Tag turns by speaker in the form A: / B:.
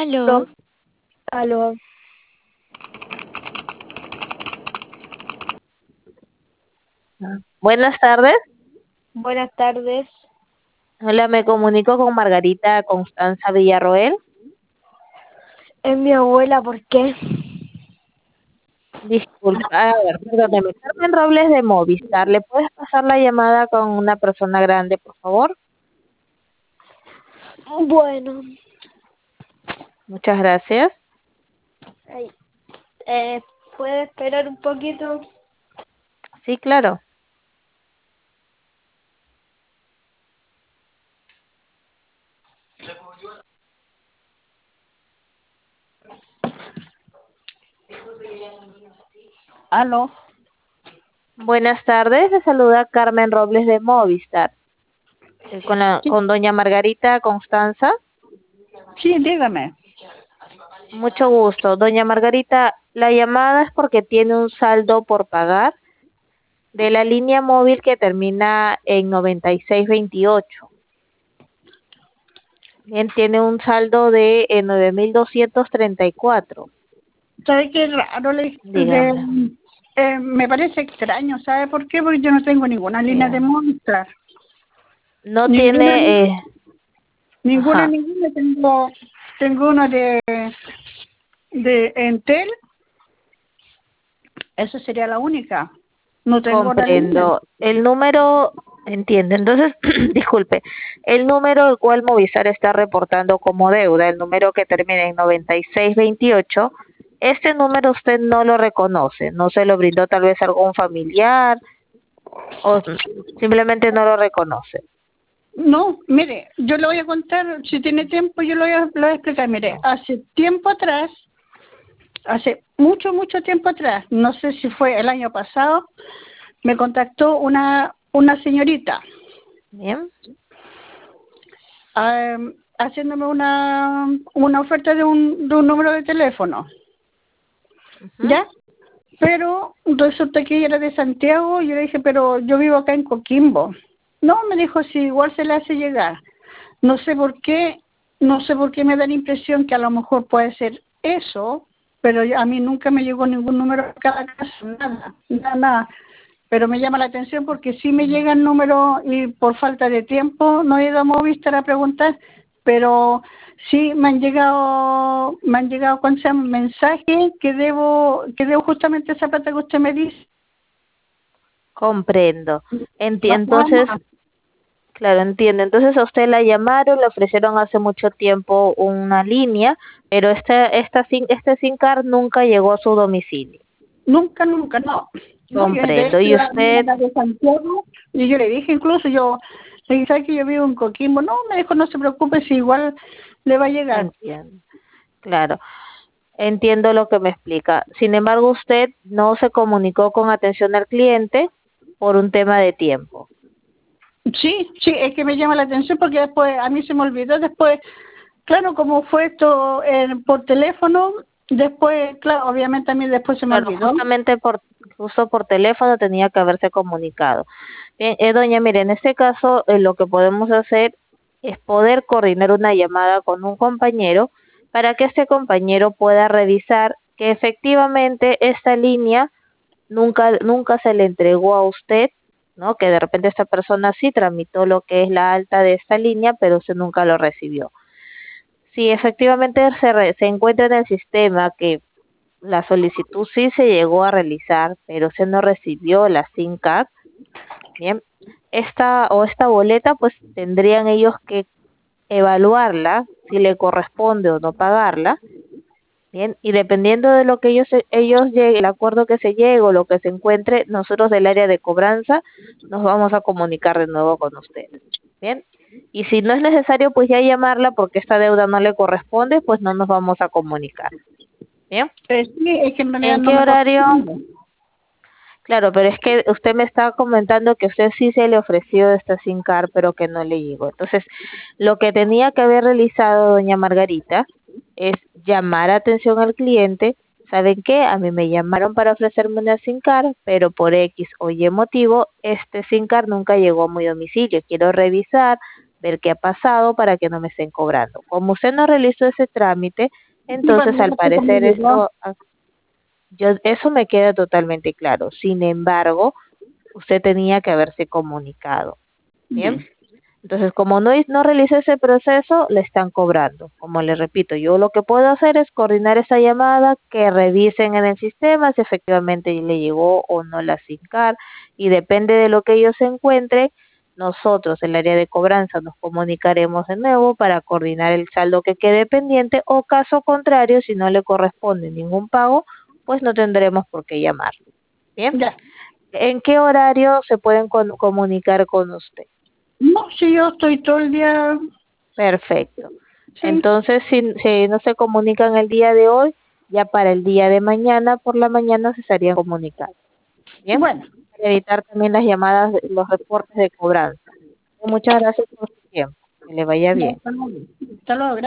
A: Aló,
B: Aló, aló,
A: buenas tardes.
B: buenas tardes.
A: Hola, me comunico con Margarita Constanza Villarroel.
B: Es mi abuela, ¿por qué?
A: Disculpa, a ver, perdóneme. Carmen Robles de Movistar, ¿le puedes pasar la llamada con una persona grande, por favor?
B: Bueno,
A: Muchas gracias.
B: ay, ¿puede esperar un poquito?
A: Sí, claro.
B: Aló,
A: Buenas tardes, le saluda Carmen Robles de Movistar.
B: sí,
A: Con doña Margarita Constanza.
B: sí, dígame.
A: Mucho gusto. Doña Margarita, la llamada es porque tiene un saldo por pagar de la línea móvil que termina en 9628. Bien, tiene un saldo de 9.234.
B: ¿Sabe qué raro?
A: Dígame.
B: Me parece extraño, ¿sabe por qué? Porque yo no tengo ninguna línea de
A: Dígame.
B: Movistar.
A: No
B: Ninguna,
A: tiene, ajá,
B: ninguna. Tengo uno de Entel, esa sería la única. No tengo otra línea.
A: comprendo. El número, entiende. Entonces, disculpe, el número el cual Movistar está reportando como deuda, el número que termina en 9628, este número usted no lo reconoce, no se lo brindó tal vez algún familiar o simplemente no lo reconoce.
B: No, mire, yo le voy a contar, si tiene tiempo, lo voy a explicar. Mire, hace tiempo atrás, hace mucho, mucho tiempo atrás, no sé si fue el año pasado, me contactó una señorita
A: Bien.
B: haciéndome una oferta de un número de teléfono,
A: Ujú.
B: ¿ya? Pero resulta que ella era de Santiago y yo le dije, pero yo vivo acá en Coquimbo. No, me dijo, sí, igual se le hace llegar. No sé por qué, no sé por qué me da la impresión que a lo mejor puede ser eso, pero a mí nunca me llegó ningún número a cada casa, nada, nada, nada. Pero me llama la atención porque sí me llegan números y por falta de tiempo no he ido a Movistar a preguntar, pero sí me han llegado ¿cuándo se llama? Mensajes que debo justamente esa plata que usted me dice.
A: Comprendo.
B: Nada
A: Entonces,
B: más.
A: claro, entiendo. Entonces a usted la llamaron, le ofrecieron hace mucho tiempo una línea, pero este SIM card nunca llegó a su domicilio.
B: Nunca, nunca, no. No, yo de
A: Comprendo.
B: hecho
A: Y
B: la
A: usted,
B: era de Santiago y yo le dije incluso, yo le dije, ¿sabe que yo vivo en Coquimbo? No, me dijo, no se preocupe si igual le va a llegar.
A: entiendo, claro, entiendo lo que me explica. Sin embargo, usted no se comunicó con atención al cliente por un tema de tiempo.
B: Sí, sí, es que me llama la atención porque después a mí se me olvidó después, claro, como fue esto por teléfono, después, claro, obviamente a mí después se me
A: Claro,
B: olvidó.
A: justo por teléfono tenía que haberse comunicado. Bien, doña, mire, en este caso lo que podemos hacer es poder coordinar una llamada con un compañero para que este compañero pueda revisar que efectivamente esta línea nunca se le entregó a usted, ¿no? Que de repente esta persona sí tramitó lo que es la alta de esta línea, pero usted nunca lo recibió. Si efectivamente se encuentra en el sistema que la solicitud sí se llegó a realizar, pero se no recibió la SIM card. Bien, esta boleta, pues tendrían ellos que evaluarla, si le corresponde o no pagarla. Bien, y dependiendo de lo que ellos lleguen, el acuerdo que se llegue o lo que se encuentre, nosotros del área de cobranza nos vamos a comunicar de nuevo con ustedes. Bien, y si no es necesario, pues ya llamarla porque esta deuda no le corresponde, pues no nos vamos a comunicar. Bien,
B: Sí, es que en realidad
A: ¿en
B: no
A: qué
B: me
A: horario?
B: corresponde.
A: Claro, pero es que usted me está comentando que usted sí se le ofreció esta SIM card, pero que no le llegó. Entonces, lo que tenía que haber realizado doña Margarita es llamar atención al cliente. ¿Saben qué? A mí me llamaron para ofrecerme una SIM card, pero por X o Y motivo, este SIM card nunca llegó a mi domicilio. Quiero revisar, ver qué ha pasado para que no me estén cobrando. Como usted no realizó ese trámite,
B: Sí,
A: entonces
B: bueno,
A: al
B: no sé cómo
A: parecer
B: llegó.
A: eso me queda totalmente claro. Sin embargo, usted tenía que haberse comunicado. Bien.
B: Mm.
A: Entonces, como no realiza ese proceso, le están cobrando. Como le repito, yo lo que puedo hacer es coordinar esa llamada, que revisen en el sistema si efectivamente le llegó o no la SIM card, y depende de lo que ellos encuentren, nosotros, el área de cobranza, nos comunicaremos de nuevo para coordinar el saldo que quede pendiente, o caso contrario, si no le corresponde ningún pago, pues no tendremos por qué llamar. Bien.
B: Ya.
A: ¿En qué horario se pueden comunicar con usted?
B: No, si yo estoy todo el día,
A: Perfecto.
B: sí.
A: Entonces, si no se comunican el día de hoy, ya para el día de mañana, por la mañana, se estarían comunicando. Bien,
B: Bueno,
A: para evitar también las llamadas, los reportes de cobranza. Muchas gracias por su tiempo. Que le vaya
B: ya,
A: bien.
B: hasta luego. Hasta luego.